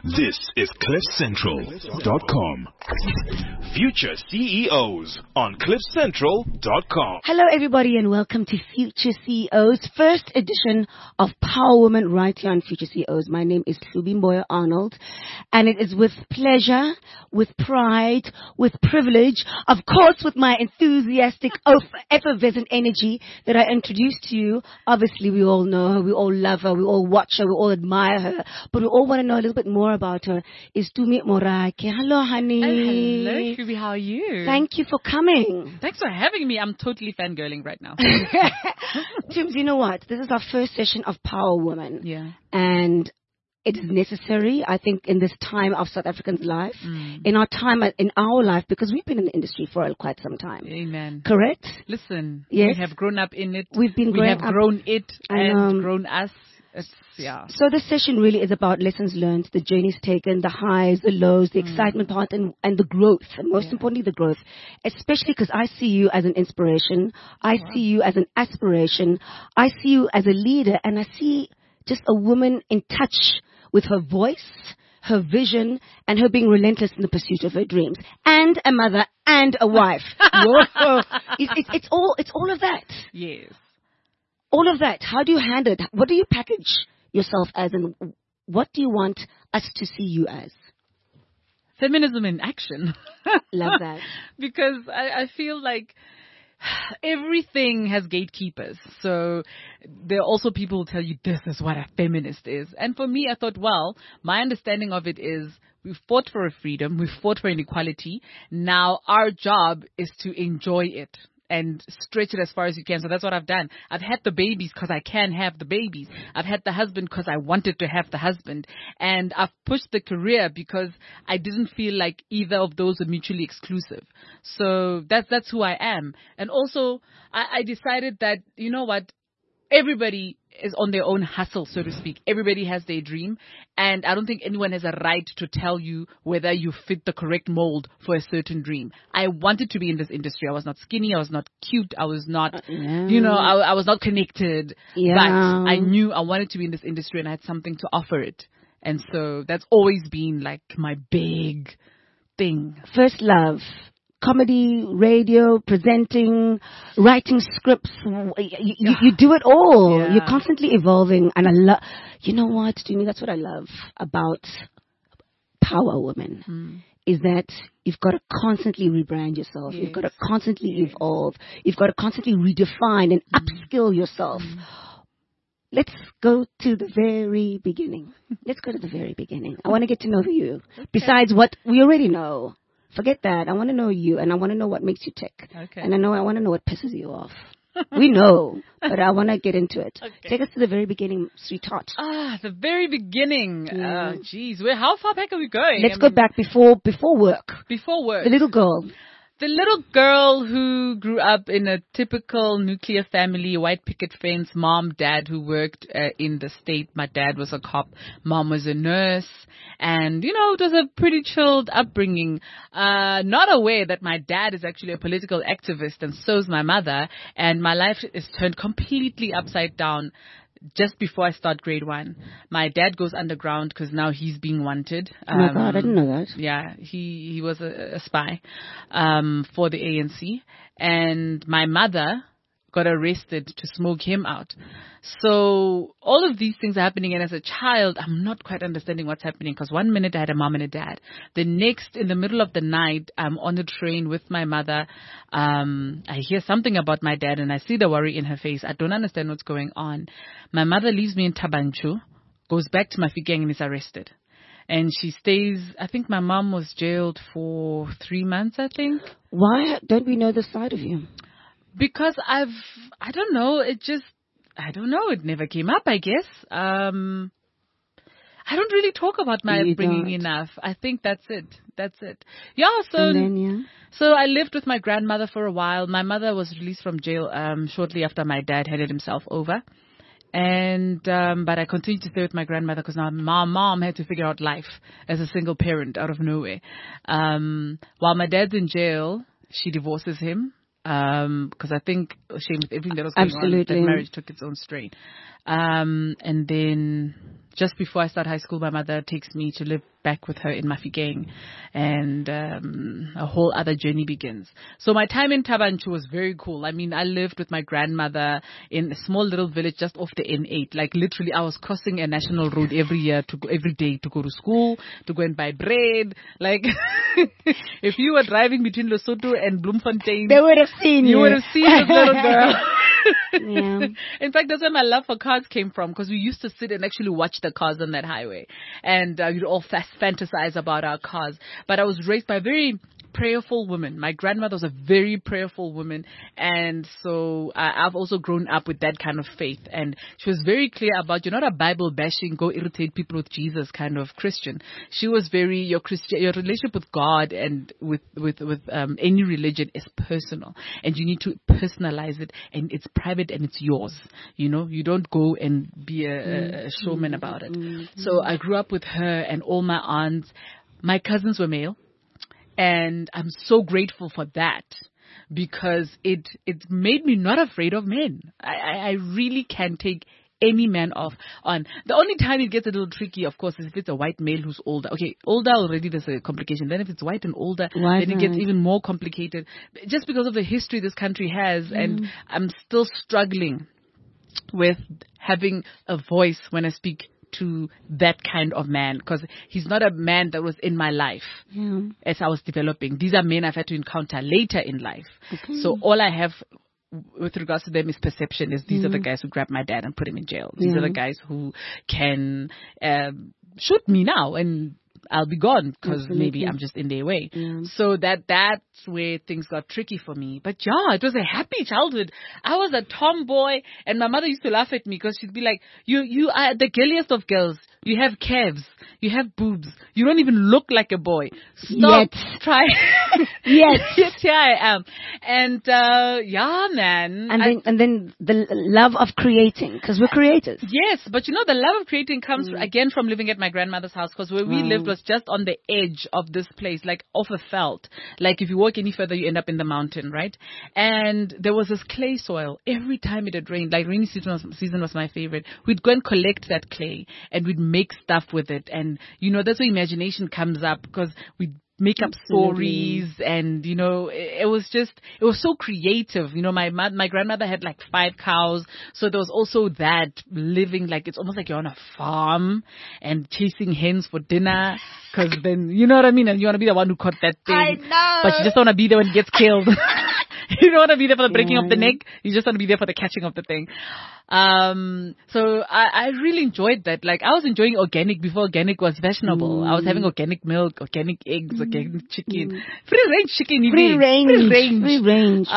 This is CliffCentral.com. Future CEOs on CliffCentral.com. Hello, everybody, and welcome to Future CEOs, first edition of Power Woman right here on Future CEOs. My name is Hlubimboya Arnold, and it is with pleasure, with pride, with privilege, of course, with my enthusiastic, effervescent energy that I introduce to you. Obviously, we all know her, we all love her, we all watch her, we all admire her, but we all want to know a little bit more about her. Is Tumi Morake. Hello, honey. Hello, Shubi. How are you? Thank you for coming. Thanks for having me. I'm totally fangirling right now. Tims, you know what? This is our first session of Power Woman. Yeah. And it is necessary, I think, in this time of South Africans' life, in our life, because we've been in the industry for quite some time. Amen. Correct? Listen, yes. We have grown up in it. We have grown it and grown us. Yeah. So this session really is about lessons learned, the journeys taken, the highs, the lows, the excitement part, and the growth. And most importantly, the growth. Especially because I see you as an inspiration. I see you as an aspiration. I see you as a leader. And I see just a woman in touch with her voice, her vision, and her being relentless in the pursuit of her dreams. And a mother and a wife. Whoa. It's all of that. Yes. All of that. How do you handle it? What do you package yourself as, and what do you want us to see you as? Feminism in action. Love that. Because I feel like everything has gatekeepers. So there are also people who tell you this is what a feminist is. And for me, I thought, well, my understanding of it is we've fought for a freedom. We've fought for inequality. Now our job is to enjoy it and stretch it as far as you can. So that's what I've done. I've had the babies because I can have the babies. I've had the husband because I wanted to have the husband. And I've pushed the career because I didn't feel like either of those were mutually exclusive. So that's who I am. And also, I decided that, you know what, everybody is on their own hustle, so to speak. Everybody has their dream. And I don't think anyone has a right to tell you whether you fit the correct mold for a certain dream. I wanted to be in this industry. I was not skinny. I was not cute. I was not, I was not connected. Yeah. But I knew I wanted to be in this industry and I had something to offer it. And so that's always been like my big thing. First love. Comedy, radio, presenting, writing scripts. You do it all. Yeah. You're constantly evolving. And I love, you know what, to me, that's what I love about Power Woman. Is that you've got to constantly rebrand yourself. Yes. You've got to constantly evolve. You've got to constantly redefine and upskill yourself. Let's go to the very beginning. Let's go to the very beginning. I want to get to know you. Okay. Besides what we already know. Forget that. I want to know you, and I want to know what makes you tick. Okay. And I want to know what pisses you off. We know, but I want to get into it. Okay. Take us to the very beginning, sweetheart. The very beginning. Geez, how far back are we going? Let's go back before work. Before work. The little girl. The little girl who grew up in a typical nuclear family, white picket fence, mom, dad who worked in the state. My dad was a cop. Mom was a nurse. And, it was a pretty chilled upbringing. Not aware that my dad is actually a political activist and so is my mother. And my life is turned completely upside down. Just before I start grade 1, my dad goes underground because now he's being wanted. Oh my God, I didn't know that. Yeah, he was a spy for the ANC. And my mother got arrested to smoke him out. So all of these things are happening. And as a child, I'm not quite understanding what's happening because one minute I had a mom and a dad. The next, in the middle of the night, I'm on the train with my mother. I hear something about my dad and I see the worry in her face. I don't understand what's going on. My mother leaves me in Tabanchu, goes back to Mafikeng and is arrested. And she stays, I think my mom was jailed for 3 months, I think. Why don't we know the side of you? Because I don't know, it never came up, I guess. I don't really talk about my upbringing enough. I think that's it. Yeah, so I lived with my grandmother for a while. My mother was released from jail shortly after my dad handed himself over. And but I continued to stay with my grandmother because now my mom had to figure out life as a single parent out of nowhere. While my dad's in jail, she divorces him. Because I think, shame with everything that was going on, that marriage took its own strain. And then just before I start high school, my mother takes me to live back with her in Mafikeng, and a whole other journey begins. So my time in Thaba Nchu was very cool. I mean, I lived with my grandmother in a small little village just off the N8. Like literally, I was crossing a national road every day to go to school, to go and buy bread. Like if you were driving between Lesotho and Bloemfontein, They would have seen you. you would have seen this little girl. Yeah. In fact, that's where my love for cars came from, because we used to sit and actually watch the cars on that highway, and you'd all fantasize about our cars. But I was raised by a very prayerful woman. My grandmother was a very prayerful woman, and so I've also grown up with that kind of faith. And she was very clear about, you're not a Bible bashing, go irritate people with Jesus kind of Christian. She was very, your relationship with God and with any religion is personal, and you need to personalize it, and it's private and it's yours. You know, you don't go and be a showman about it. So I grew up with her and all my aunts. My cousins were male. And I'm so grateful for that, because it made me not afraid of men. I really can take any man on. The only time it gets a little tricky, of course, is if it's a white male who's older. Okay, older already, there's a complication. Then if it's white and older, then it gets even more complicated. Just because of the history this country has, and I'm still struggling with having a voice when I speak to that kind of man, because he's not a man that was in my life as I was developing. These are men I've had to encounter later in life. Okay. So all I have with regards to them is perception. Is these are the guys who grabbed my dad and put him in jail. These are the guys who can shoot me now and I'll be gone because maybe I'm just in their way. So that's where things got tricky for me. But yeah, it was a happy childhood. I was a tomboy, and my mother used to laugh at me because she'd be like, you are the girliest of girls. You have calves. You have boobs. You don't even look like a boy. Stop. Try. Yes, here I am. And yeah, man. And then the love of creating, because we're creators. Yes, but you know, the love of creating comes again from living at my grandmother's house, because where we lived was just on the edge of this place, like off a veld. Like if you walk any further, you end up in the mountain, right? And there was this clay soil. Every time it had rained, like rainy season was my favorite. We'd go and collect that clay, and we'd make stuff with it. And you know, that's where imagination comes up, because we make up stories, and you know, it was so creative. You know, my grandmother had like 5 cows, so there was also that living, like it's almost like you're on a farm and chasing hens for dinner, because then you know what I mean, and you want to be the one who caught that thing. I know, but you just don't want to be there when it gets killed. You don't want to be there for the breaking of the neck. You just want to be there for the catching of the thing. So I really enjoyed that. Like, I was enjoying organic before organic was fashionable. I was having organic milk, organic eggs, organic chicken. Free range chicken. Free range.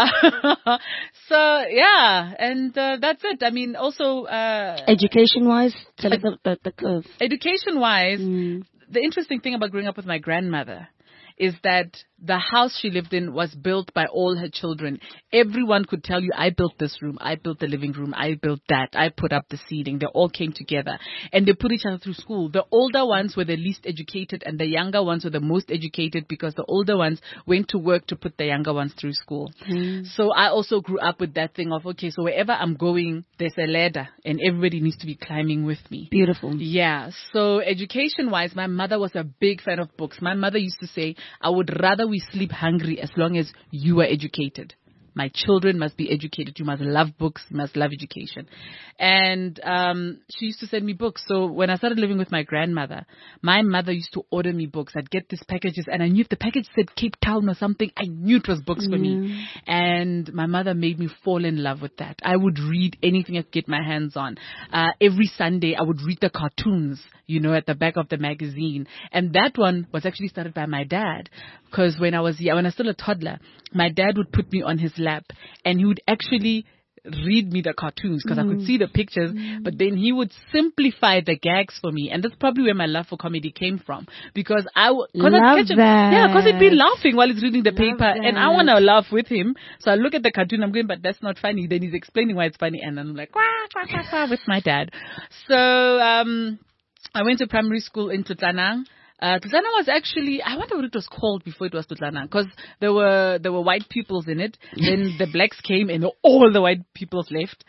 So, yeah. And that's it. I mean, also... education-wise, tell us the curve. Education-wise, the interesting thing about growing up with my grandmother is that the house she lived in was built by all her children. Everyone could tell you, I built this room, I built the living room, I built that, I put up the seating. They all came together, and they put each other through school. The older ones were the least educated, and the younger ones were the most educated, because the older ones went to work to put the younger ones through school. So I also grew up with that thing of, okay, so wherever I'm going, there's a ladder, and everybody needs to be climbing with me. Beautiful. Yeah. So education-wise, my mother was a big fan of books. My mother used to say, I would rather we sleep hungry as long as you are educated. My children must be educated. You must love books. You must love education. And she used to send me books. So when I started living with my grandmother, my mother used to order me books. I'd get these packages, and I knew if the package said Cape Town or something, I knew it was books for me. And my mother made me fall in love with that. I would read anything I could get my hands on. Every Sunday, I would read the cartoons, you know, at the back of the magazine. And that one was actually started by my dad. Because when I was still a toddler, my dad would put me on his lap, and he would actually read me the cartoons, because I could see the pictures, but then he would simplify the gags for me. And that's probably where my love for comedy came from, because because he'd be laughing while he's reading the paper, and I want to laugh with him. So I look at the cartoon, I'm going, but that's not funny. Then he's explaining why it's funny, and I'm like, wah, wah, wah, wah, with my dad. So I went to primary school in Tutlanang. Tutlana was actually, I wonder what it was called before it was Tutlana, because there were white pupils in it. Then the blacks came and all the white pupils left.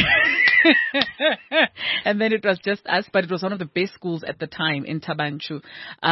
And then it was just us, but it was one of the best schools at the time in Tabanchu.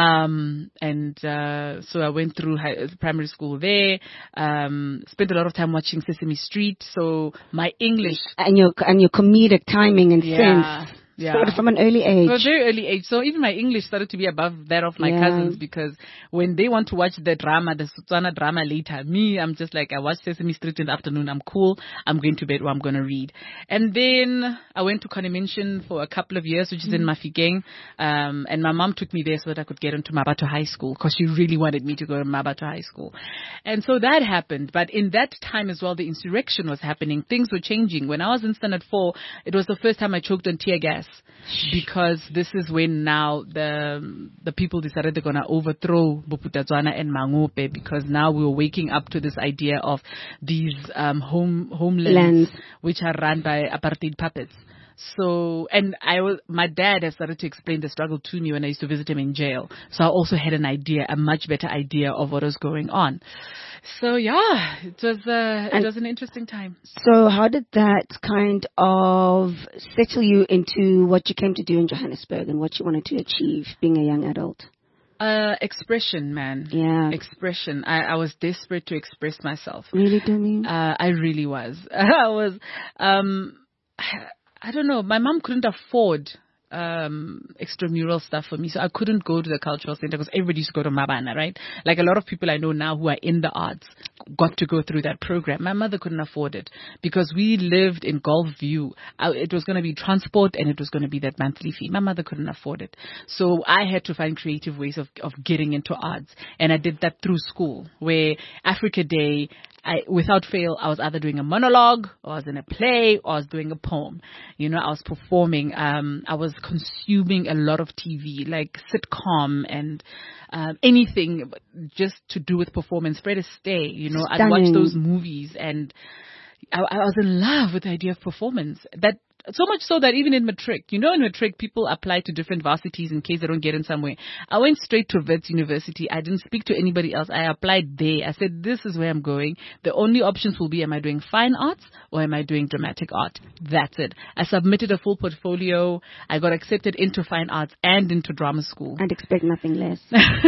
So I went through primary school there, spent a lot of time watching Sesame Street. So my English and your comedic timing and sense started from an early age. From a very early age. So even my English started to be above that of my cousins, because when they want to watch the drama, the Setswana drama later, I'm just like, I watch Sesame Street in the afternoon. I'm cool. I'm going to bed or I'm going to read. And then I went to Connemission for a couple of years, which is in Mafikeng. And my mom took me there so that I could get into Mabato High School, because she really wanted me to go to Mabato High School. And so that happened. But in that time as well, the insurrection was happening. Things were changing. When I was in Standard 4, it was the first time I choked on tear gas. Because this is when now the people decided they're going to overthrow Bophuthatswana and Mangope, because now we were waking up to this idea of these homelands which are run by apartheid puppets. So, and my dad has started to explain the struggle to me when I used to visit him in jail. So I also had a much better idea of what was going on. So yeah, it was an interesting time. So how did that kind of settle you into what you came to do in Johannesburg and what you wanted to achieve being a young adult? Expression, man. Yeah. Expression. I was desperate to express myself. Really, Demi? I really was. I don't know. My mom couldn't afford extramural stuff for me, so I couldn't go to the cultural center because everybody used to go to Mabana, right? Like a lot of people I know now who are in the arts got to go through that program. My mother couldn't afford it because we lived in Gulf View. It was going to be transport and it was going to be that monthly fee. My mother couldn't afford it, so I had to find creative ways of getting into arts, and I did that through school, where Africa Day, without fail, I was either doing a monologue, or I was in a play, or I was doing a poem. You know, I was performing. I was consuming a lot of TV, like sitcom and anything just to do with performance. Fred Astaire, you know, I'd watch those movies, and I was in love with the idea of performance. That so much so that even in matric, you know, in matric, people apply to different varsities in case they don't get in somewhere. I went straight to Wits University. I didn't speak to anybody else. I applied there. I said, this is where I'm going. The only options will be, am I doing fine arts or am I doing dramatic art? That's it. I submitted a full portfolio. I got accepted into fine arts and into drama school. I'd expect nothing less.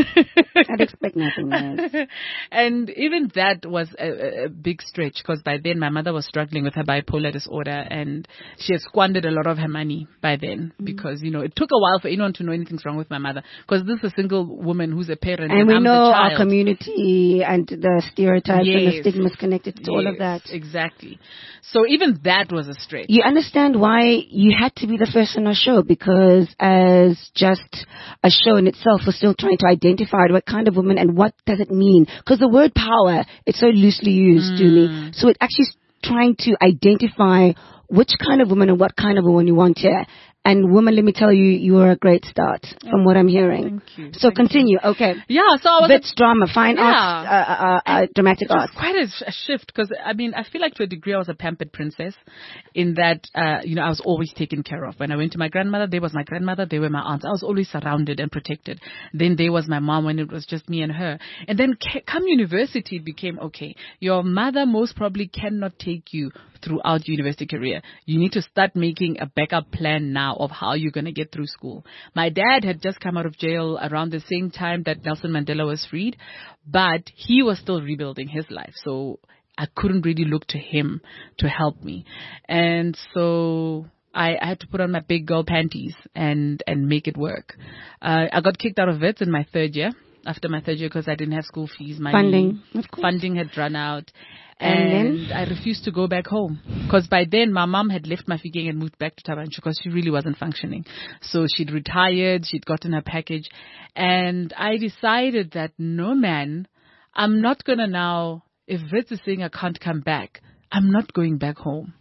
I'd expect nothing less. And even that was a big stretch, because by then my mother was struggling with her bipolar disorder, and she had squandered a lot of her money by then, because, you know, it took a while for anyone to know anything's wrong with my mother, because this is a single woman who's a parent, and we I'm know the child. Our community and the stereotypes and the stigmas connected to all of that. Exactly. So even that was a stretch. You understand why you had to be the first on our show, because as just a show in itself, we're still trying to identify what kind of woman and what does it mean, because the word power, it's so loosely used, Julie. So it actually is trying to identify which kind of woman and what kind of woman you want here. And woman, let me tell you, you are a great start from what I'm hearing. Thank you. So continue. Okay. Yeah, so I was Wits, drama, fine arts, dramatic arts. Quite a shift, because I mean, I feel like to a degree I was a pampered princess, in that you know, I was always taken care of. When I went to my grandmother, there was my grandmother, they were my aunts. I was always surrounded and protected. Then there was my mom when it was just me and her. And then come university, it became okay. Your mother most probably cannot take you throughout your university career. You need to start making a backup plan now of how you're going to get through school. My dad had just come out of jail around the same time that Nelson Mandela was freed, but he was still rebuilding his life. So I couldn't really look to him to help me. And so I had to put on my big girl panties and make it work. I got kicked out of Wits in my third year. After my third year, because I didn't have school fees. My funding had run out. And I refused to go back home, because by then my mom had left Mafikeng and moved back to Tabanchu, because she really wasn't functioning. So she'd retired, she'd gotten her package, and I decided that no, man, I'm not going to now, if Wits is saying I can't come back, I'm not going back home.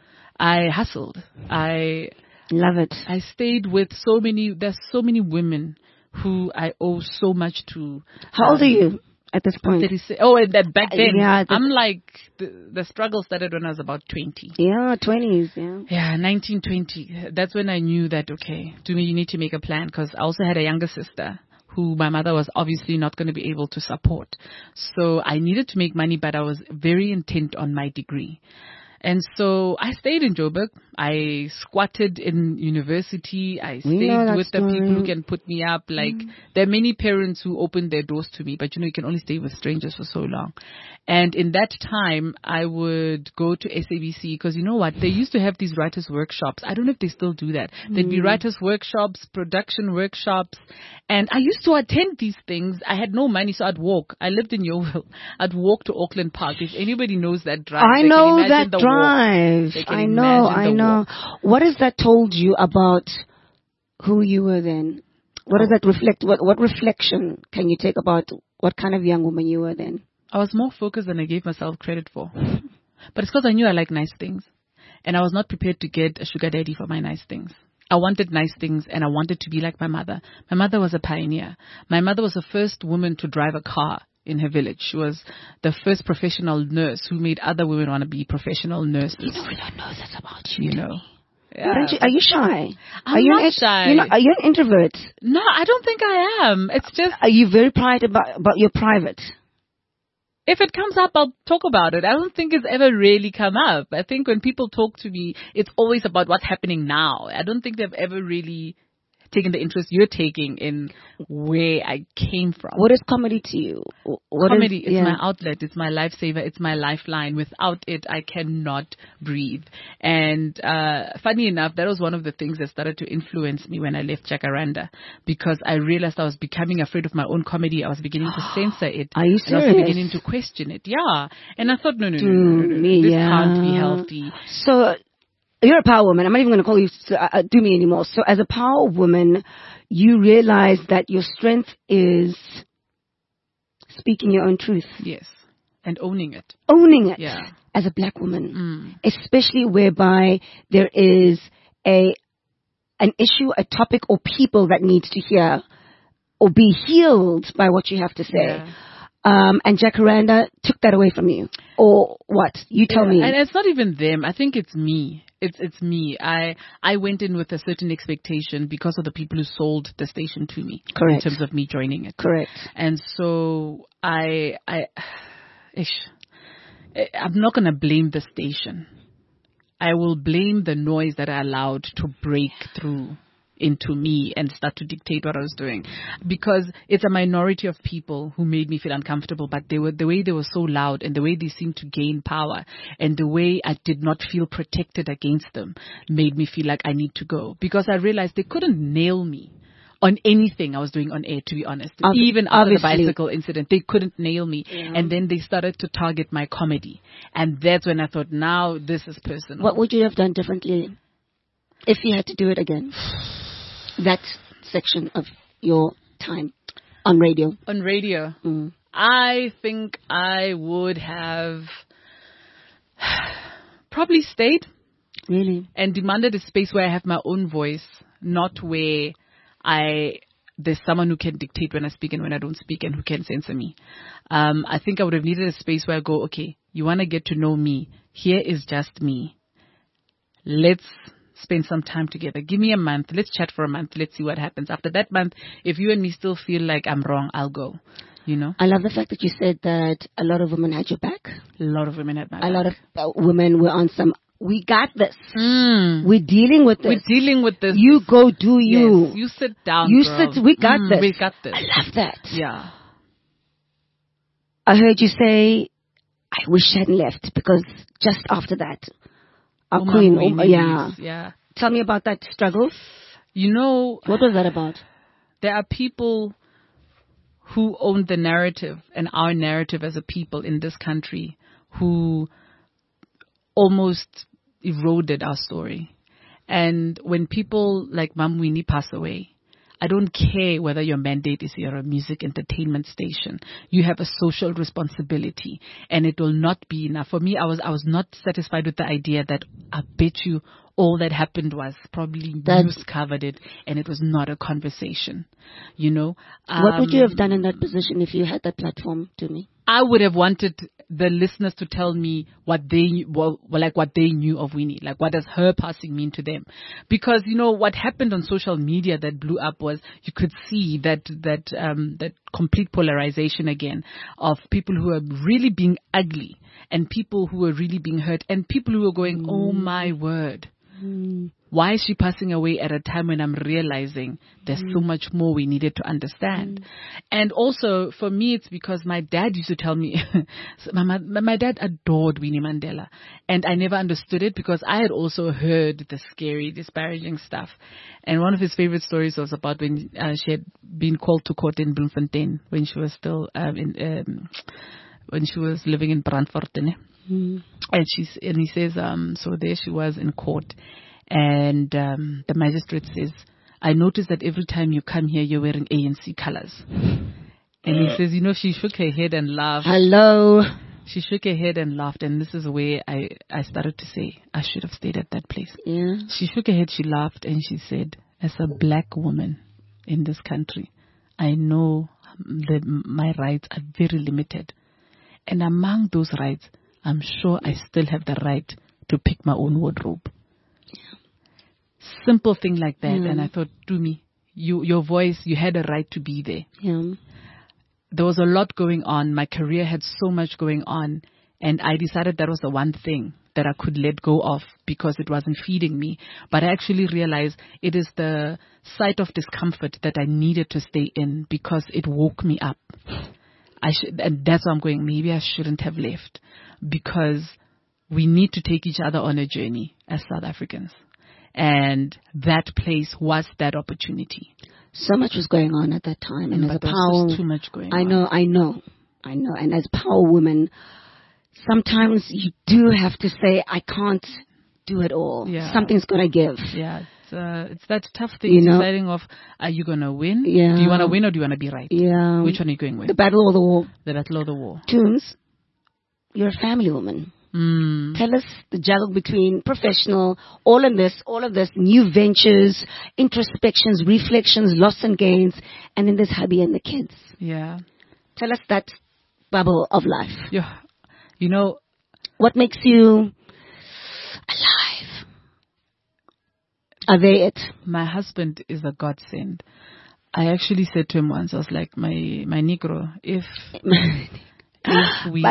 I hustled. I love it. I stayed with there's so many women who I owe so much to. How old are you at this point? 36. Oh, and that back then, I'm like, the struggle started when I was about 20. Yeah, 20s, yeah. Yeah, 1920. That's when I knew that, okay, to me, you need to make a plan, because I also had a younger sister who my mother was obviously not going to be able to support. So I needed to make money, but I was very intent on my degree. And so I stayed in Joburg. I squatted in university. I stayed with the people who can put me up. Like, there are many parents who opened their doors to me, but you can only stay with strangers for so long. And in that time, I would go to SABC because you know what? They used to have these writers' workshops. I don't know if they still do that. There'd be writers' workshops, production workshops. And I used to attend these things. I had no money, so I'd walk. I lived in Yeoville. I'd walk to Auckland Park. If anybody knows that drive, I know that the drive. I know. What has that told you about who you were then? What does that reflect? What reflection can you take about what kind of young woman you were then? I was more focused than I gave myself credit for. But it's because I knew I like nice things. And I was not prepared to get a sugar daddy for my nice things. I wanted nice things and I wanted to be like my mother. My mother was a pioneer. My mother was the first woman to drive a car in her village. She was the first professional nurse who made other women want to be professional nurses. We don't know this about you. Yeah. Are you shy? I'm not shy. Are you an introvert? No, I don't think I am. It's just... Are you very private about your private? If it comes up, I'll talk about it. I don't think it's ever really come up. I think when people talk to me, it's always about what's happening now. I don't think they've ever really taken the interest you're taking in where I came from. What is comedy to you? Comedy is my outlet. It's my lifesaver. It's my lifeline. Without it, I cannot breathe. And funny enough, that was one of the things that started to influence me when I left Jacaranda, because I realized I was becoming afraid of my own comedy. I was beginning to censor it. Are you serious? And I was beginning to question it. Yeah. And I thought, no. This can't be healthy. So you're a power woman. I'm not even going to call you do me anymore. So as a power woman, you realize that your strength is speaking your own truth. Yes. And owning it. Owning it. Yeah. As a black woman. Especially whereby there is an issue, a topic, or people that needs to hear or be healed by what you have to say. Yeah. And Jacaranda took that away from you. Or what? You tell me. And it's not even them. I think it's me. It's me. I went in with a certain expectation because of the people who sold the station to me. Correct. In terms of me joining it. Correct. And so I'm not going to blame the station. I will blame the noise that I allowed to break through into me and start to dictate what I was doing, because it's a minority of people who made me feel uncomfortable, but the way they were so loud and the way they seemed to gain power and the way I did not feel protected against them made me feel like I need to go, because I realized they couldn't nail me on anything I was doing on air, to be honest. Even after the bicycle incident, they couldn't nail me. Yeah. And then they started to target my comedy. And that's when I thought, now this is personal. What would you have done differently if you had to do it again? That section of your time on radio. On radio. I think I would have probably stayed. Really? And demanded a space where I have my own voice, not where there's someone who can dictate when I speak and when I don't speak and who can censor me. I think I would have needed a space where I go, okay, you want to get to know me. Here is just me. Let's spend some time together. Give me a month. Let's chat for a month. Let's see what happens. After that month, if you and me still feel like I'm wrong, I'll go. I love the fact that you said that a lot of women had your back. A lot of women had my back. A lot of women were on some, we got this. We're dealing with this. You go do you. Yes, you sit down, girl. We got this. We got this. I love that. Yeah. I heard you say, I wish I hadn't left, because just after that, our queen, yeah. Tell me about that struggle. What was that about? There are people who own the narrative and our narrative as a people in this country who almost eroded our story. And when people like Mam Winnie pass away, I don't care whether your mandate is you're a music entertainment station. You have a social responsibility, and it will not be enough. For me, I was not satisfied with the idea that I bet you all that happened was probably news covered it, and it was not a conversation. What would you have done in that position if you had that platform, to me? I would have wanted the listeners to tell me what they knew of Winnie, like what does her passing mean to them? Because what happened on social media that blew up was you could see that complete polarization again of people who are really being ugly and people who are really being hurt and people who are going, oh my word. Why is she passing away at a time when I'm realizing there's so much more we needed to understand? And also, for me, it's because my dad used to tell me, my dad adored Winnie Mandela. And I never understood it because I had also heard the scary, disparaging stuff. And one of his favorite stories was about when she had been called to court in Bloemfontein when she was still when she was living in Brandfort. And he says, so there she was in court. And the magistrate says, I noticed that every time you come here, you're wearing ANC colors. And he says, she shook her head and laughed. Hello. She shook her head and laughed. And this is where I started to say, I should have stayed at that place. Yeah. She shook her head, she laughed, and she said, as a black woman in this country, I know that my rights are very limited. And among those rights, I'm sure I still have the right to pick my own wardrobe. Simple thing like that. And I thought, Tumi, your voice, you had a right to be there. Yeah. There was a lot going on. My career had so much going on. And I decided that was the one thing that I could let go of because it wasn't feeding me. But I actually realized it is the site of discomfort that I needed to stay in because it woke me up. And that's why I'm going, maybe I shouldn't have left because we need to take each other on a journey as South Africans. And that place was that opportunity. So much was going on at that time. And as a power, too much going on. I know. And as a power woman, sometimes you do have to say, I can't do it all. Yeah. Something's going to give. Yeah. It's that tough thing, deciding of, are you going to win? Yeah. Do you want to win or do you want to be right? Yeah. Which one are you going with? The battle or the war? The battle or the war. Tunes, you're a family woman. Tell us the juggle between professional, all of this, new ventures, introspections, reflections, loss and gains, and then there's hubby and the kids. Yeah. Tell us that bubble of life. Yeah. What makes you alive? Are they it? My husband is a godsend. I actually said to him once, I was like, my Negro, if we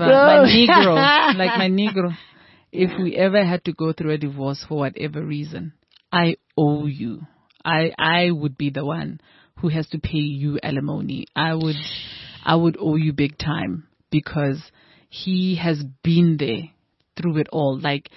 ever had to go through a divorce for whatever reason, I owe you. I would be the one who has to pay you alimony. I would owe you big time because he has been there through it all. Like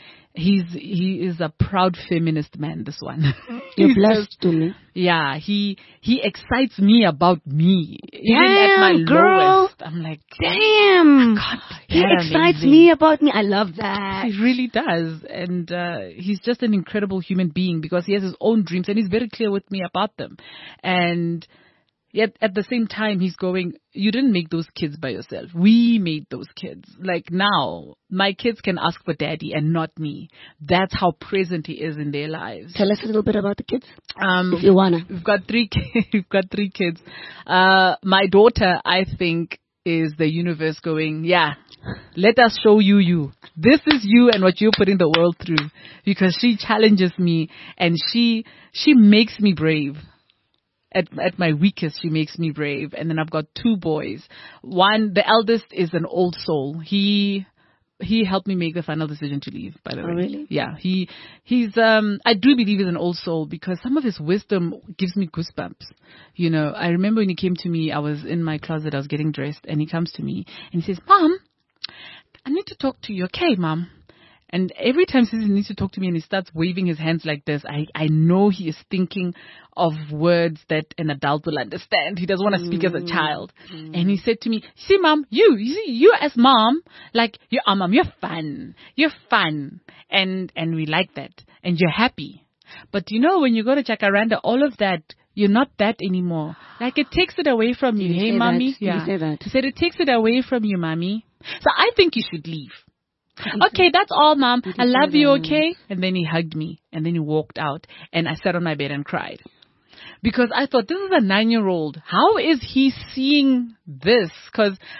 he is a proud feminist man, this one. You're blessed to me. Yeah, he excites me about me. Damn, even at my girl. lowest. I'm like, damn. He excites me about me. I love that. He really does. And he's just an incredible human being because he has his own dreams and he's very clear with me about them. And yet at the same time, he's going, you didn't make those kids by yourself. We made those kids. Like now, my kids can ask for daddy and not me. That's how present he is in their lives. Tell us a little bit about the kids, if you wanna. We've got 3 kids. My daughter, I think, is the universe going, yeah, let us show you. This is you and what you're putting the world through. Because she challenges me and she makes me brave. At my weakest, she makes me brave. And then I've got 2 boys. One, the eldest is an old soul. He helped me make the final decision to leave, by the way. Oh, really? Yeah. He's I do believe he's an old soul because some of his wisdom gives me goosebumps. I remember when he came to me, I was in my closet, I was getting dressed, and he comes to me and he says, Mom, I need to talk to you. Okay, Mom. And every time he needs to talk to me and he starts waving his hands like this, I know he is thinking of words that an adult will understand. He doesn't want to speak as a child. And he said to me, see, Mom, you as mom, like, Mom, you're fun. You're fun. And we like that. And you're happy. But when you go to Jacaranda, all of that, you're not that anymore. Like, it takes it away from you. Hey, Mommy. Yeah. Did you say that? He said, it takes it away from you, Mommy. So I think you should leave. Okay, that's all, Mom. I love you, okay? And then he hugged me, and then he walked out, and I sat on my bed and cried. Because I thought, this is a 9-year-old. How is he seeing this? Because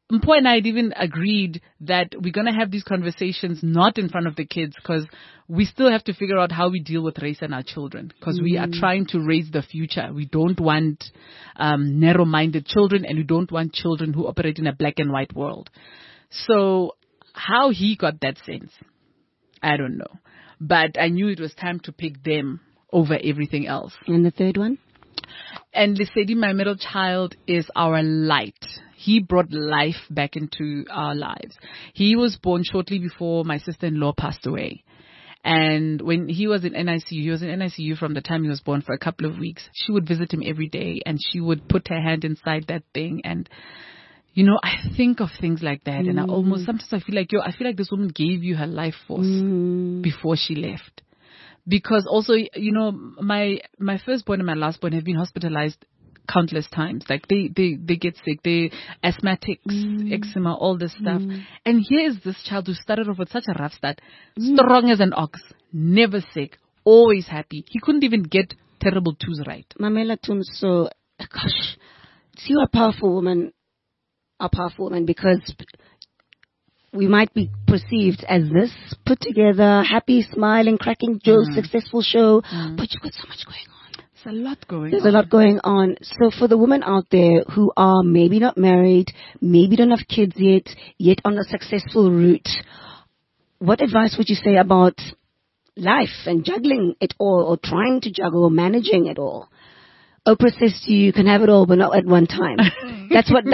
Mpo and I had even agreed that we're going to have these conversations not in front of the kids, because we still have to figure out how we deal with race and our children, because we are trying to raise the future. We don't want narrow-minded children, and we don't want children who operate in a black and white world. So how he got that sense, I don't know. But I knew it was time to pick them over everything else. And the third one? And Lesedi, my middle child, is our light. He brought life back into our lives. He was born shortly before my sister-in-law passed away. And when he was in NICU, he was in NICU from the time he was born for a couple of weeks. She would visit him every day, and she would put her hand inside that thing. And, you know, I think of things like that, and sometimes I feel like this woman gave you her life force before she left. Because also, you know, my firstborn and my lastborn have been hospitalized countless times. Like they get sick, they asthmatics, eczema, all this stuff. And here is this child who started off with such a rough start, strong as an ox, never sick, always happy. He couldn't even get terrible twos right. Mamela Tunso, gosh, you're a powerful woman, because we might be perceived as this put together, happy, smiling, cracking jokes, successful show, but you've got so much going on. There's a lot going on. So for the women out there who are maybe not married, maybe don't have kids yet on a successful route, what advice would you say about life and juggling it all, or trying to juggle, or managing it all? Oprah says to you, you can have it all, but not at one time. That's what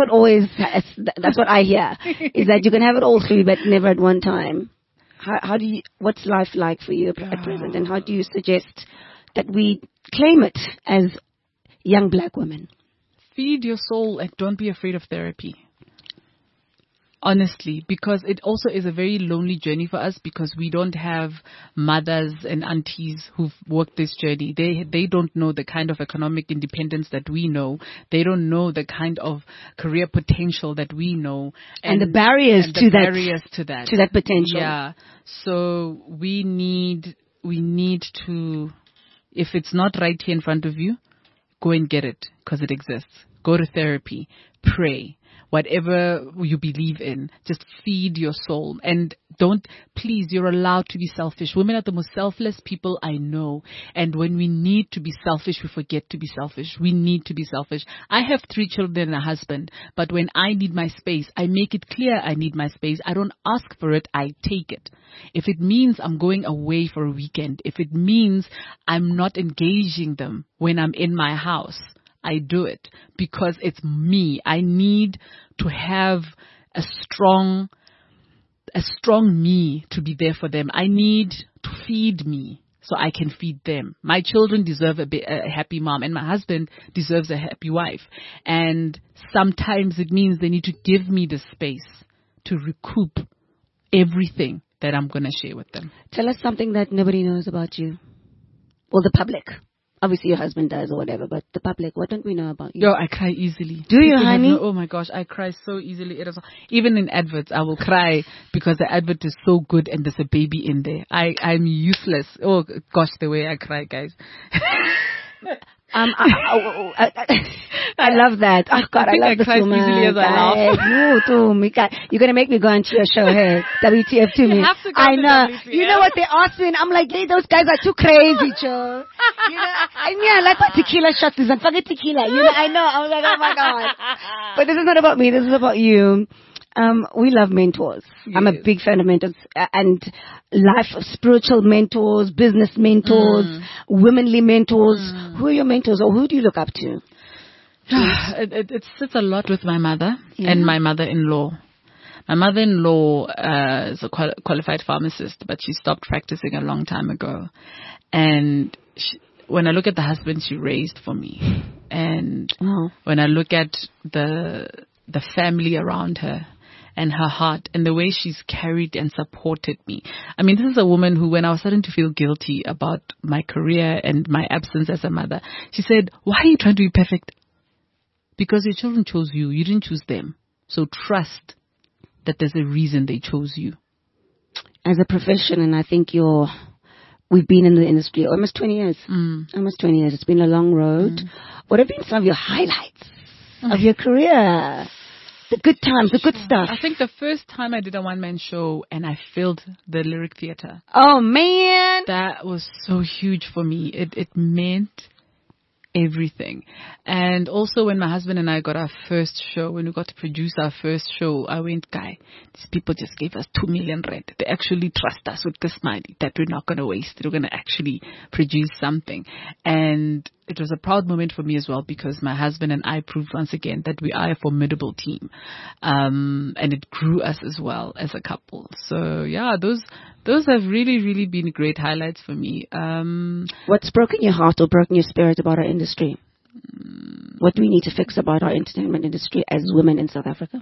I hear, is that you can have it all through, but never at one time. What's life like for you at present, and how do you suggest that we claim it as young black women? Feed your soul and don't be afraid of therapy. Honestly, because it also is a very lonely journey for us, because we don't have mothers and aunties who've worked this journey. They don't know the kind of economic independence that we know. They don't know the kind of career potential that we know. And the barriers to that potential. Yeah. So we need to, if it's not right here in front of you, go and get it, because it exists. Go to therapy, pray. Whatever you believe in, just feed your soul. And please, you're allowed to be selfish. Women are the most selfless people I know. And when we need to be selfish, we forget to be selfish. We need to be selfish. I have 3 children and a husband, but when I need my space, I make it clear I need my space. I don't ask for it, I take it. If it means I'm going away for a weekend, if it means I'm not engaging them when I'm in my house, I do it, because it's me. I need to have a strong me to be there for them. I need to feed me so I can feed them. My children deserve a happy mom, and my husband deserves a happy wife. And sometimes it means they need to give me the space to recoup everything that I'm going to share with them. Tell us something that nobody knows about you. Well, the public. Obviously your husband does or whatever, but the public, what don't we know about you? Yo, I cry easily. Do you, honey? Oh my gosh, I cry so easily. Even in adverts, I will cry because the advert is so good and there's a baby in there. I'm useless. Oh gosh, the way I cry, guys. I love that. Oh God, I love this woman. Easily as I laugh. You're gonna make me go onto your show here. WTF to me. You have to go I know. WTF. You know what they asked me, and I'm like, hey, those guys are too crazy, Joe. You know, I like what tequila shots is. And forget tequila. You know, I know. I was like, oh my God. But this is not about me. This is about you. We love mentors. Yes. I'm a big fan of mentors, and spiritual mentors, business mentors, womanly mentors. Who are your mentors, or who do you look up to? It sits a lot with my mother and my mother-in-law. My mother-in-law is a qualified pharmacist, but she stopped practicing a long time ago. And when I look at the husband she raised for me, and when I look at the family around her, and her heart and the way she's carried and supported me. I mean, this is a woman who, when I was starting to feel guilty about my career and my absence as a mother, she said, why are you trying to be perfect? Because your children chose you. You didn't choose them. So trust that there's a reason they chose you. As a profession, and I think we've been in the industry almost 20 years. Almost 20 years. It's been a long road. What have been some of your highlights of your career? The good times, the good stuff. I think the first time I did a one-man show and I filled the Lyric Theatre, Oh, man. that was so huge for me. It meant everything. And also when my husband and I got our first show, when we got to produce our first show, I went, guy, these people just gave us 2 million rand. They actually trust us with this money that we're not going to waste. We're going to actually produce something. And it was a proud moment for me as well, because my husband and I proved once again that we are a formidable team. And it grew us as well as a couple. So yeah, those have really, really been great highlights for me. What's broken your heart or broken your spirit about our industry? What do we need to fix about our entertainment industry as women in South Africa?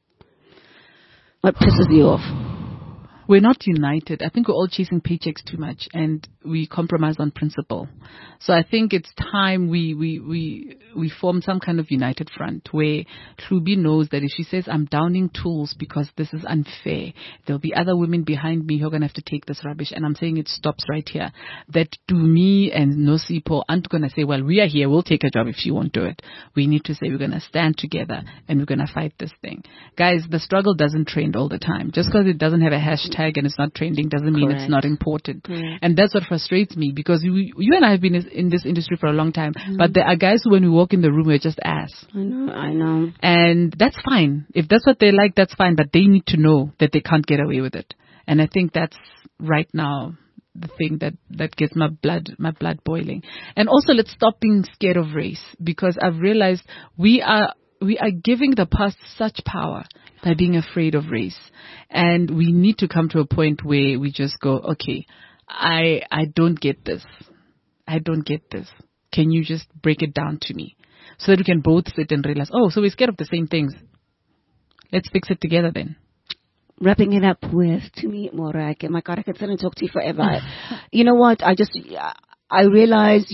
What pisses you off? We're not united. I think we're all chasing paychecks too much, and we compromise on principle. So I think it's time we form some kind of united front where Hlubi knows that if she says, I'm downing tools because this is unfair, there'll be other women behind me who are going to have to take this rubbish. And I'm saying it stops right here. That Dumi and Nosipo aren't going to say, well, we are here, we'll take a job if you won't do it. We need to say we're going to stand together and we're going to fight this thing. Guys, the struggle doesn't trend all the time. Just because it doesn't have a hashtag and it's not trending doesn't mean it's not important. And that's what frustrates me, because you and I have been in this industry for a long time, but there are guys who, when we walk in the room, we're just ass. I know. And that's fine. If that's what they like, that's fine, but they need to know that they can't get away with it. And I think that's right now the thing that gets my blood boiling. And also, let's stop being scared of race, because I've realized we are giving the past such power by being afraid of race. And we need to come to a point where we just go, okay, I don't get this. I don't get this. Can you just break it down to me? So that we can both sit and realize, oh, so we're scared of the same things. Let's fix it together then. Wrapping it up with Tumi Morake. My God, I could sit and talk to you forever. You know what? I realize,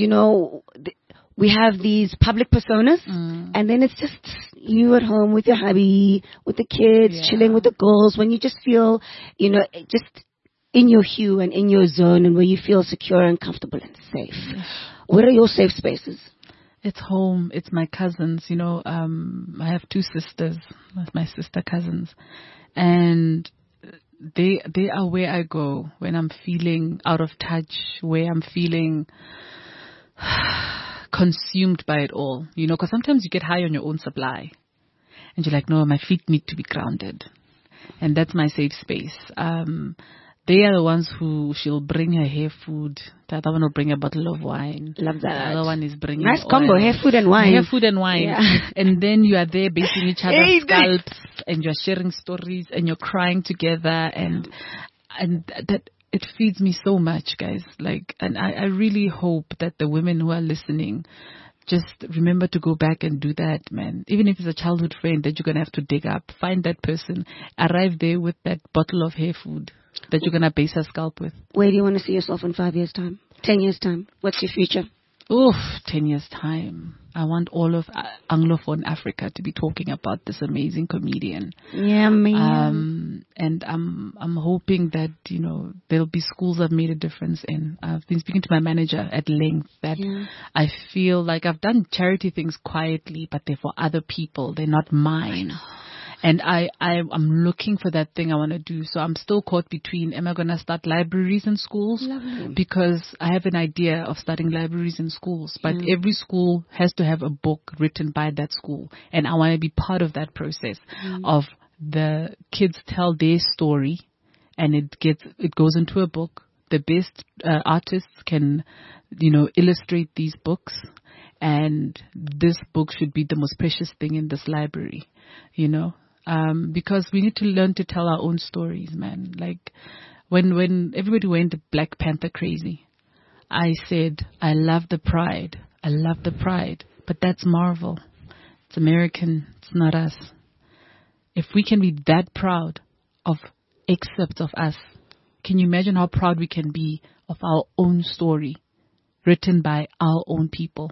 we have these public personas, and then it's just you at home with your hubby, with the kids, chilling with the girls, when you just feel, just in your hue and in your zone, and where you feel secure and comfortable and safe. What are your safe spaces? It's home. It's my cousins. I have 2 sisters, my sister cousins, and they are where I go when I'm feeling out of touch, where I'm feeling consumed by it all, because sometimes you get high on your own supply and you're like, no, my feet need to be grounded. And that's my safe space. They are the ones who, she'll bring her hair food. The other one will bring a bottle of wine. Love that. The other one is bringing nice oil. combo, hair food and wine. Hair food and wine. Yeah. And then you are there basing each other's scalps, and you're sharing stories, and you're crying together, and that it feeds me so much, guys. And I really hope that the women who are listening just remember to go back and do that, man. Even if it's a childhood friend that you're going to have to dig up, find that person, arrive there with that bottle of hair food that you're going to base a scalp with. Where do you want to see yourself in 5 years' time? 10 years' time? What's your future? 10 years' time. I want all of Anglophone Africa to be talking about this amazing comedian. Yeah, man. And I'm hoping that, there'll be schools I've made a difference in. I've been speaking to my manager at length that I feel like I've done charity things quietly, but they're for other people. They're not mine. And I'm looking for that thing I want to do. So I'm still caught between, am I going to start libraries in schools? Lovely. Because I have an idea of starting libraries in schools. But every school has to have a book written by that school. And I want to be part of that process of the kids tell their story, and it goes into a book. The best artists can, illustrate these books. And this book should be the most precious thing in this library, because we need to learn to tell our own stories, man. Like when everybody went Black Panther crazy, I said, I love the pride, but that's Marvel. It's American. It's not us. If we can be that proud of excerpts of us, can you imagine how proud we can be of our own story written by our own people?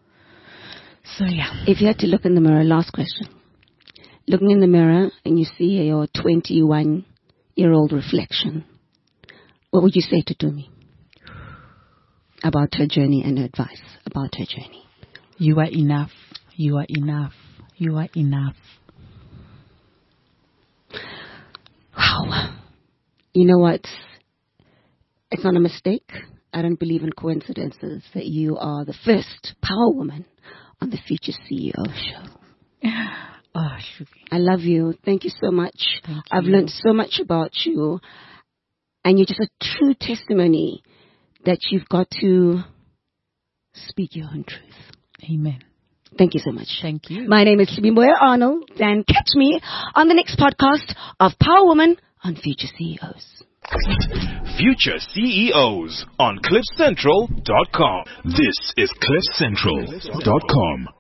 So yeah. If you had to look in the mirror, last question. Looking in the mirror and you see your 21-year-old reflection, what would you say to Tumi about her journey and advice about her journey? You are enough. You are enough. You are enough. Wow. You know what? It's not a mistake. I don't believe in coincidences that you are the first power woman on the Future CEO show. Oh, Shuvi. I love you. Thank you so much. Thank I've you. learned so much about you. And you're just a true testimony that you've got to speak your own truth. Amen. Thank you so much. Thank you. My name is Sibimboya Arnold, and catch me on the next podcast of Power Woman on Future CEOs. Future CEOs on CliffCentral.com. This is CliffCentral.com.